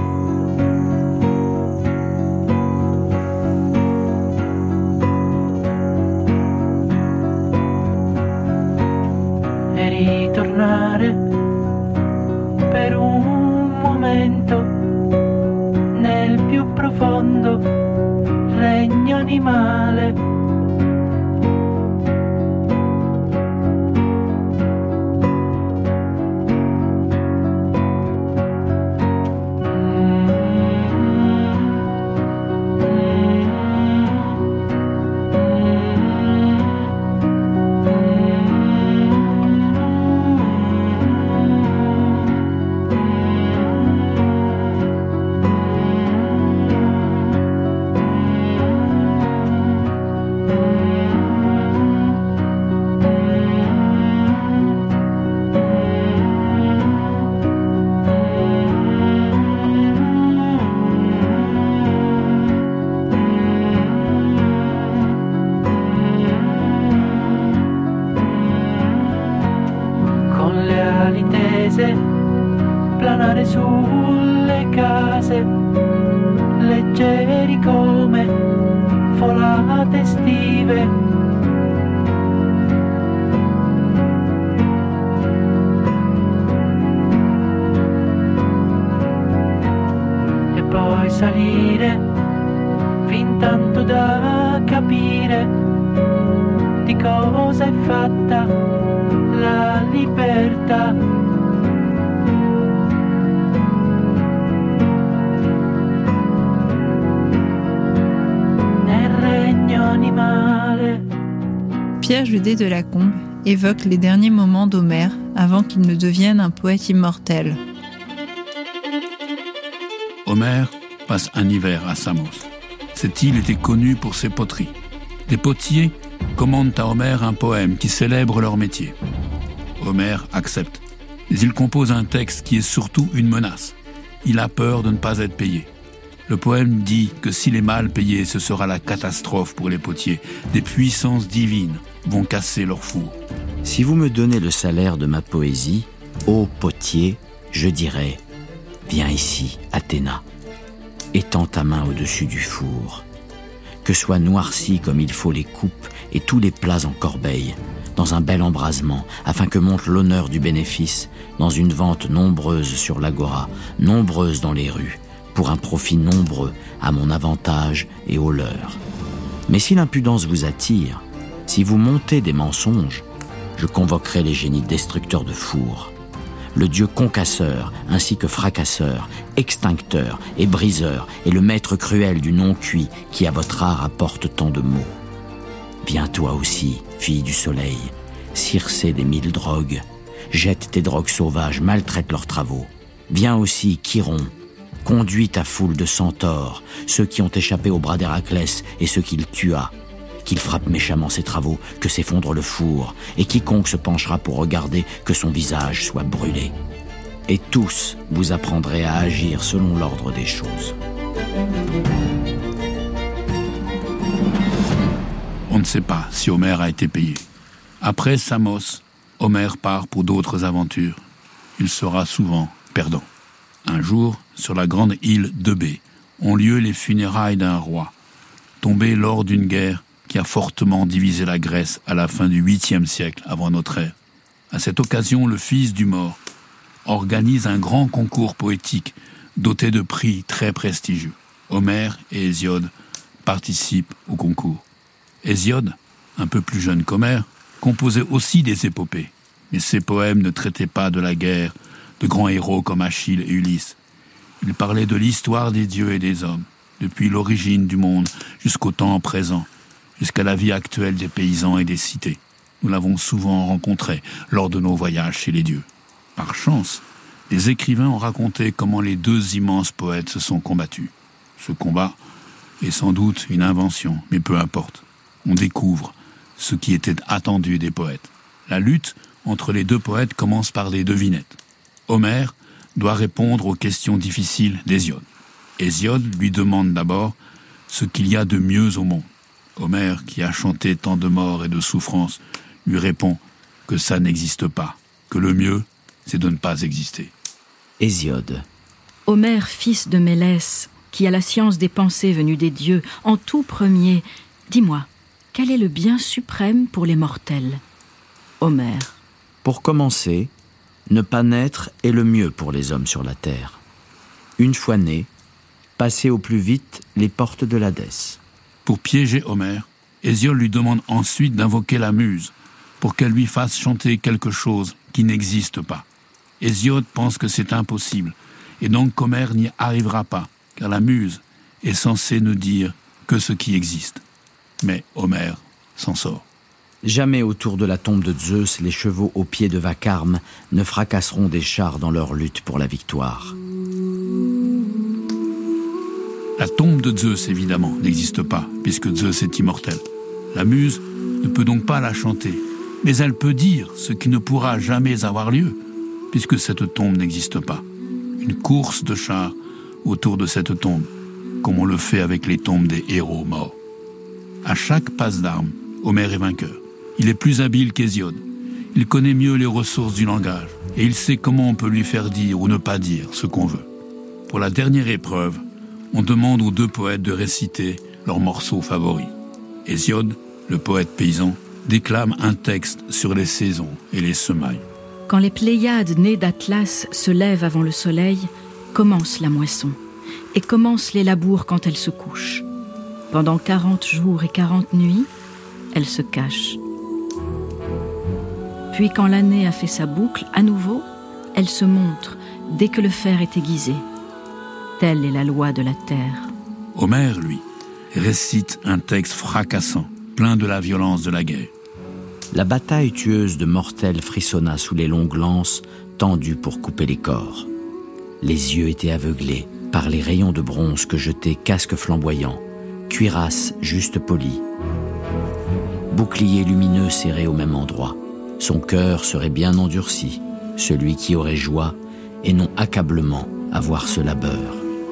E ritornare per un momento nel più profondo regno animale. Planare sulle case, leggeri come folate estive. E poi salire fin tanto da capire di cosa è fatta la libertà. Pierre Judet de Lacombe évoque les derniers moments d'Homère avant qu'il ne devienne un poète immortel. Homère passe un hiver à Samos. Cette île était connue pour ses poteries. Des potiers commandent à Homère un poème qui célèbre leur métier. Homère accepte, mais il compose un texte qui est surtout une menace. Il a peur de ne pas être payé. Le poème dit que s'il est mal payé, ce sera la catastrophe pour les potiers. Des puissances divines vont casser leur four. Si vous me donnez le salaire de ma poésie, ô potier, je dirai, viens ici, Athéna, étends ta main au-dessus du four. Que soient noircis comme il faut les coupes et tous les plats en corbeille, dans un bel embrasement, afin que monte l'honneur du bénéfice, dans une vente nombreuse sur l'agora, nombreuse dans les rues, pour un profit nombreux à mon avantage et au leur. Mais si l'impudence vous attire, si vous montez des mensonges, je convoquerai les génies destructeurs de fours, le dieu concasseur ainsi que fracasseur, extincteur et briseur, et le maître cruel du non-cuit qui à votre art apporte tant de maux. Viens toi aussi, fille du soleil, Circé des mille drogues, jette tes drogues sauvages, maltraite leurs travaux. Viens aussi, Chiron, conduis ta foule de centaures, ceux qui ont échappé au bras d'Héraclès et ceux qu'il tua, qu'il frappe méchamment ses travaux, que s'effondre le four, et quiconque se penchera pour regarder que son visage soit brûlé. Et tous vous apprendrez à agir selon l'ordre des choses. On ne sait pas si Homère a été payé. Après Samos, Homère part pour d'autres aventures. Il sera souvent perdant. Un jour, sur la grande île d'Eubée, ont lieu les funérailles d'un roi, tombé lors d'une guerre qui a fortement divisé la Grèce à la fin du huitième siècle avant notre ère. À cette occasion, le fils du mort organise un grand concours poétique doté de prix très prestigieux. Homère et Hésiode participent au concours. Hésiode, un peu plus jeune qu'Homère, composait aussi des épopées, mais ses poèmes ne traitaient pas de la guerre, de grands héros comme Achille et Ulysse. Il parlait de l'histoire des dieux et des hommes, depuis l'origine du monde jusqu'au temps présent, jusqu'à la vie actuelle des paysans et des cités. Nous l'avons souvent rencontré lors de nos voyages chez les dieux. Par chance, les écrivains ont raconté comment les deux immenses poètes se sont combattus. Ce combat est sans doute une invention, mais peu importe. On découvre ce qui était attendu des poètes. La lutte entre les deux poètes commence par des devinettes. Homère doit répondre aux questions difficiles d'Hésiode. Hésiode lui demande d'abord ce qu'il y a de mieux au monde. Homère, qui a chanté tant de morts et de souffrances, lui répond que ça n'existe pas, que le mieux, c'est de ne pas exister. Hésiode. Homère, fils de Mélès, qui a la science des pensées venues des dieux, en tout premier, dis-moi, quel est le bien suprême pour les mortels ? Homère. Pour commencer, ne pas naître est le mieux pour les hommes sur la terre. Une fois nés, passer au plus vite les portes de l'Hadès. Pour piéger Homère, Hésiode lui demande ensuite d'invoquer la muse pour qu'elle lui fasse chanter quelque chose qui n'existe pas. Hésiode pense que c'est impossible, et donc qu'Homère n'y arrivera pas, car la muse est censée ne dire que ce qui existe. Mais Homère s'en sort. Jamais autour de la tombe de Zeus, les chevaux aux pieds de vacarme ne fracasseront des chars dans leur lutte pour la victoire. La tombe de Zeus, évidemment, n'existe pas, puisque Zeus est immortel. La muse ne peut donc pas la chanter, mais elle peut dire ce qui ne pourra jamais avoir lieu, puisque cette tombe n'existe pas. Une course de chars autour de cette tombe, comme on le fait avec les tombes des héros morts. À chaque passe d'armes, Homère est vainqueur. Il est plus habile qu'Hésiode. Il connaît mieux les ressources du langage, et il sait comment on peut lui faire dire ou ne pas dire ce qu'on veut. Pour la dernière épreuve, on demande aux deux poètes de réciter leurs morceaux favoris. Hésiode, le poète paysan, déclame un texte sur les saisons et les semailles. Quand les Pléiades nées d'Atlas se lèvent avant le soleil, commence la moisson, et commencent les labours quand elles se couchent. Pendant quarante jours et quarante nuits, elles se cachent. Puis quand l'année a fait sa boucle, à nouveau, elles se montrent dès que le fer est aiguisé. Telle est la loi de la terre. Homère, lui, récite un texte fracassant, plein de la violence de la guerre. La bataille tueuse de mortels frissonna sous les longues lances tendues pour couper les corps. Les yeux étaient aveuglés par les rayons de bronze que jetait casque flamboyant, cuirasse juste polie. Bouclier lumineux serré au même endroit. Son cœur serait bien endurci, celui qui aurait joie et non accablement à voir ce labeur.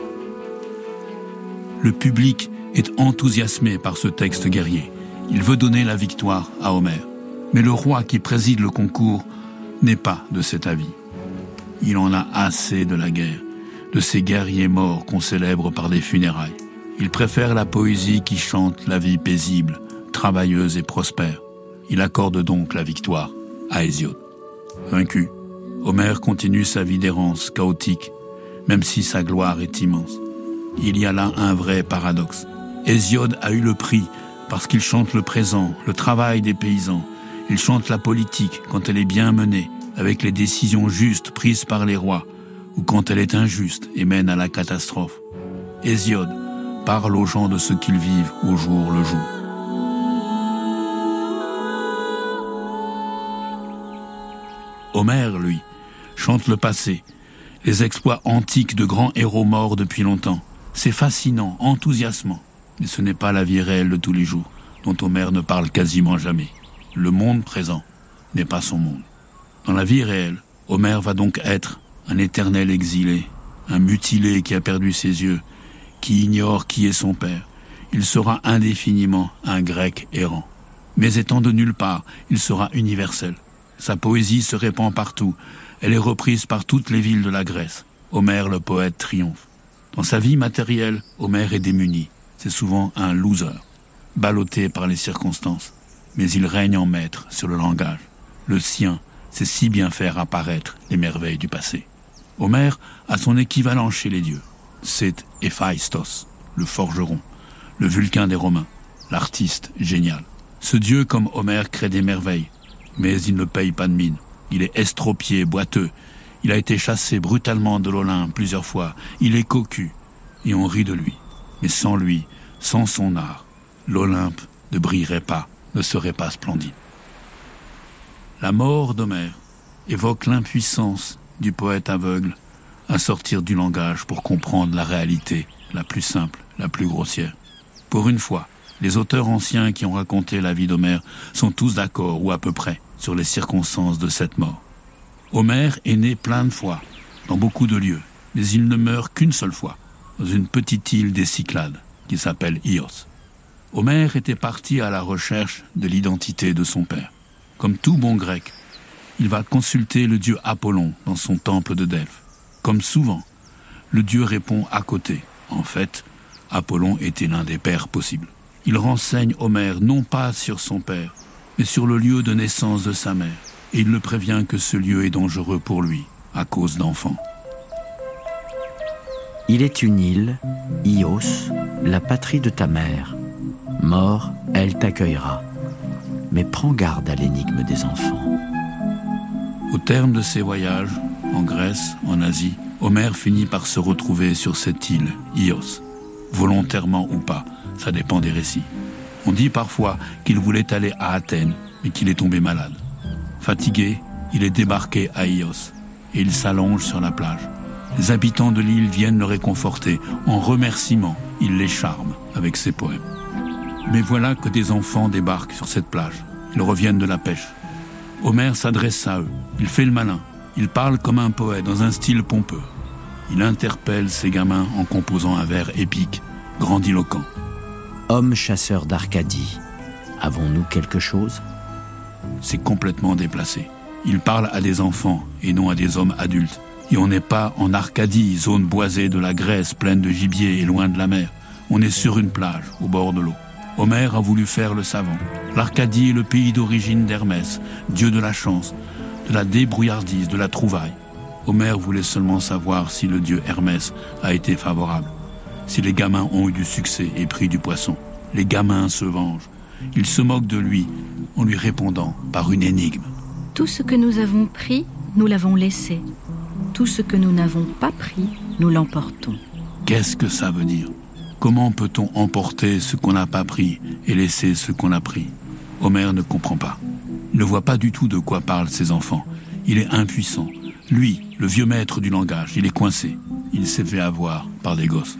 Le public est enthousiasmé par ce texte guerrier. Il veut donner la victoire à Homère. Mais le roi qui préside le concours n'est pas de cet avis. Il en a assez de la guerre, de ces guerriers morts qu'on célèbre par des funérailles. Il préfère la poésie qui chante la vie paisible, travailleuse et prospère. Il accorde donc la victoire à Hésiode. Vaincu, Homère continue sa vie d'errance chaotique, même si sa gloire est immense. Il y a là un vrai paradoxe. Hésiode a eu le prix parce qu'il chante le présent, le travail des paysans. Il chante la politique quand elle est bien menée, avec les décisions justes prises par les rois, ou quand elle est injuste et mène à la catastrophe. Hésiode parle aux gens de ce qu'ils vivent au jour le jour. Homère, lui, chante le passé, les exploits antiques de grands héros morts depuis longtemps. C'est fascinant, enthousiasmant, mais ce n'est pas la vie réelle de tous les jours, dont Homère ne parle quasiment jamais. Le monde présent n'est pas son monde. Dans la vie réelle, Homère va donc être un éternel exilé, un mutilé qui a perdu ses yeux, qui ignore qui est son père. Il sera indéfiniment un grec errant. Mais étant de nulle part, il sera universel. Sa poésie se répand partout. Elle est reprise par toutes les villes de la Grèce. Homère le poète triomphe. Dans sa vie matérielle, Homère est démuni. C'est souvent un loser, ballotté par les circonstances. Mais il règne en maître sur le langage. Le sien sait si bien faire apparaître les merveilles du passé. Homère a son équivalent chez les dieux. C'est Héphaïstos, le forgeron, le Vulcain des Romains, l'artiste génial. Ce dieu, comme Homère, crée des merveilles, mais il ne paye pas de mine. Il est estropié, boiteux. Il a été chassé brutalement de l'Olympe plusieurs fois. Il est cocu, et on rit de lui. Mais sans lui, sans son art, l'Olympe ne brillerait pas, ne serait pas splendide. La mort d'Homère évoque l'impuissance du poète aveugle à sortir du langage pour comprendre la réalité la plus simple, la plus grossière. Pour une fois, les auteurs anciens qui ont raconté la vie d'Homère sont tous d'accord, ou à peu près, sur les circonstances de cette mort. Homère est né plein de fois, dans beaucoup de lieux, mais il ne meurt qu'une seule fois, dans une petite île des Cyclades, qui s'appelle Ios. Homère était parti à la recherche de l'identité de son père. Comme tout bon grec, il va consulter le dieu Apollon dans son temple de Delphes. Comme souvent, le dieu répond à côté. En fait, Apollon était l'un des pères possibles. Il renseigne Homère non pas sur son père, mais sur le lieu de naissance de sa mère. Et il le prévient que ce lieu est dangereux pour lui, à cause d'enfants. Il est une île, Ios, la patrie de ta mère. Mort, elle t'accueillera. Mais prends garde à l'énigme des enfants. Au terme de ses voyages, en Grèce, en Asie, Homère finit par se retrouver sur cette île, Ios. Volontairement ou pas, ça dépend des récits. On dit parfois qu'il voulait aller à Athènes, mais qu'il est tombé malade. Fatigué, il est débarqué à Ios, et il s'allonge sur la plage. Les habitants de l'île viennent le réconforter. En remerciement, il les charme avec ses poèmes. Mais voilà que des enfants débarquent sur cette plage. Ils reviennent de la pêche. Homère s'adresse à eux. Il fait le malin. Il parle comme un poète dans un style pompeux. Il interpelle ces gamins en composant un vers épique, grandiloquent. Homme chasseur d'Arcadie, avons-nous quelque chose ? C'est complètement déplacé. Il parle à des enfants et non à des hommes adultes. Et on n'est pas en Arcadie, zone boisée de la Grèce, pleine de gibier et loin de la mer. On est sur une plage, au bord de l'eau. Homère a voulu faire le savant. L'Arcadie est le pays d'origine d'Hermès, dieu de la chance, de la débrouillardise, de la trouvaille. Homère voulait seulement savoir si le dieu Hermès a été favorable, si les gamins ont eu du succès et pris du poisson. Les gamins se vengent. Ils se moquent de lui en lui répondant par une énigme. Tout ce que nous avons pris, nous l'avons laissé. Tout ce que nous n'avons pas pris, nous l'emportons. Qu'est-ce que ça veut dire ? Comment peut-on emporter ce qu'on n'a pas pris et laisser ce qu'on a pris ? Homère ne comprend pas. Il ne voit pas du tout de quoi parlent ses enfants. Il est impuissant. Lui, le vieux maître du langage, il est coincé. Il s'est fait avoir par des gosses.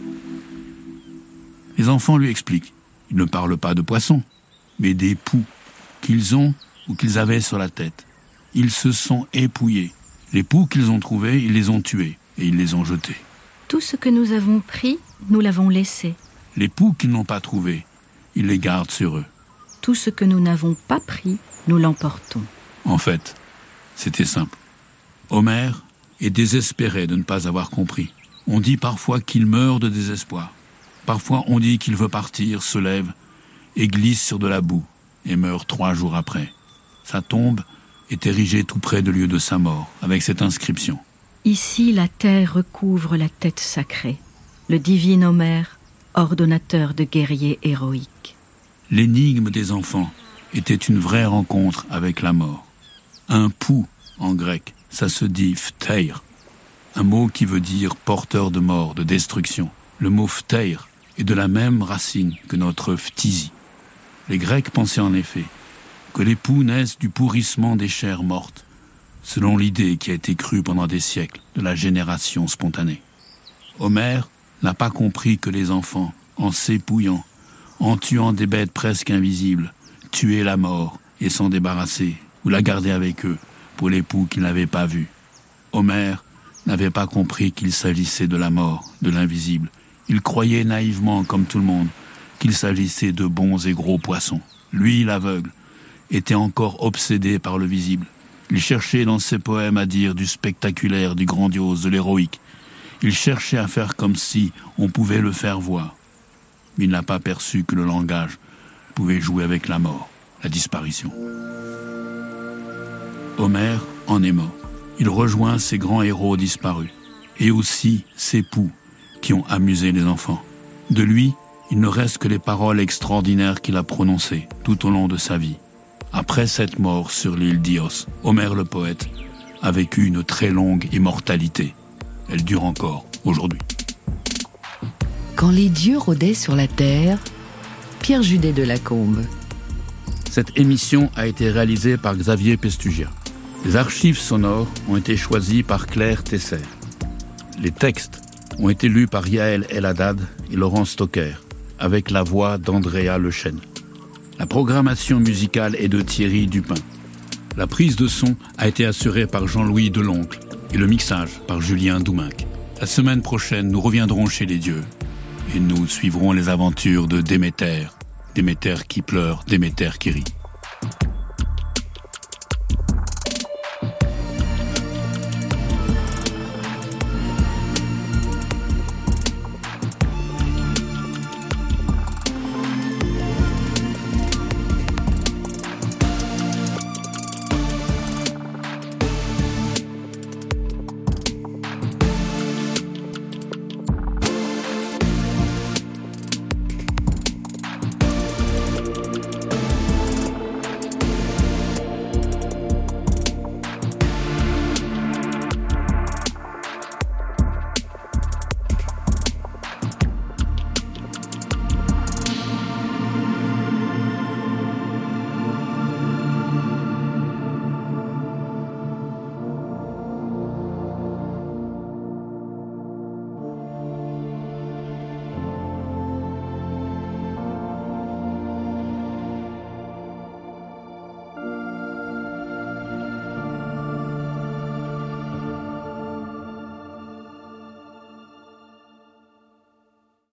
Les enfants lui expliquent. Ils ne parlent pas de poissons, mais des poux qu'ils ont ou qu'ils avaient sur la tête. Ils se sont épouillés. Les poux qu'ils ont trouvés, ils les ont tués et ils les ont jetés. Tout ce que nous avons pris, nous l'avons laissé. Les poux qu'ils n'ont pas trouvés, ils les gardent sur eux. Tout ce que nous n'avons pas pris, nous l'emportons. En fait, c'était simple. Homère est désespéré de ne pas avoir compris. On dit parfois qu'il meurt de désespoir. Parfois on dit qu'il veut partir, se lève et glisse sur de la boue et meurt trois jours après. Sa tombe est érigée tout près du lieu de sa mort, avec cette inscription. Ici, la terre recouvre la tête sacrée, le divin Homère, ordonnateur de guerriers héroïques. L'énigme des enfants était une vraie rencontre avec la mort. Un pou, en grec, ça se dit phtéir, un mot qui veut dire porteur de mort, de destruction. Le mot phtéir est de la même racine que notre phtisie. Les Grecs pensaient en effet que les poux naissent du pourrissement des chairs mortes, selon l'idée qui a été crue pendant des siècles de la génération spontanée. Homère n'a pas compris que les enfants, en s'épouillant, en tuant des bêtes presque invisibles, tuaient la mort et s'en débarrassaient, ou la gardaient avec eux pour les poux qu'ils n'avaient pas vus. Homère n'avait pas compris qu'il s'agissait de la mort, de l'invisible. Il croyait naïvement, comme tout le monde, qu'il s'agissait de bons et gros poissons. Lui, l'aveugle, était encore obsédé par le visible. Il cherchait dans ses poèmes à dire du spectaculaire, du grandiose, de l'héroïque. Il cherchait à faire comme si on pouvait le faire voir. Mais il n'a pas perçu que le langage pouvait jouer avec la mort, la disparition. Homère en est mort. Il rejoint ses grands héros disparus, et aussi ses poux qui ont amusé les enfants. De lui, il ne reste que les paroles extraordinaires qu'il a prononcées tout au long de sa vie. Après cette mort sur l'île d'Ios, Homère le poète a vécu une très longue immortalité. Elle dure encore aujourd'hui. Quand les dieux rôdaient sur la terre, Pierre Judet de Lacombe. Cette émission a été réalisée par Xavier Pestugia. Les archives sonores ont été choisies par Claire Tesser. Les textes ont été lus par Yael El Haddad et Laurent Stocker, avec la voix d'Andrea Lechêne. La programmation musicale est de Thierry Dupin. La prise de son a été assurée par Jean-Louis Deloncle et le mixage par Julien Douminc. La semaine prochaine, nous reviendrons chez les dieux et nous suivrons les aventures de Déméter, Déméter qui pleure, Déméter qui rit.